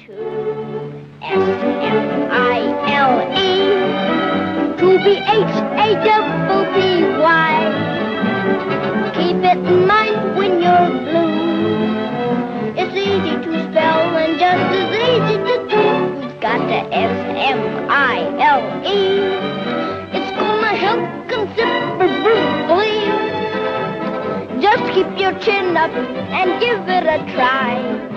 To be H-A-double-B-Y. Keep it in mind when you're blue. It's easy to spell and just as easy to do. We've got the S-M-I-L-E. It's gonna help considerably. Just keep your chin up and give it a try.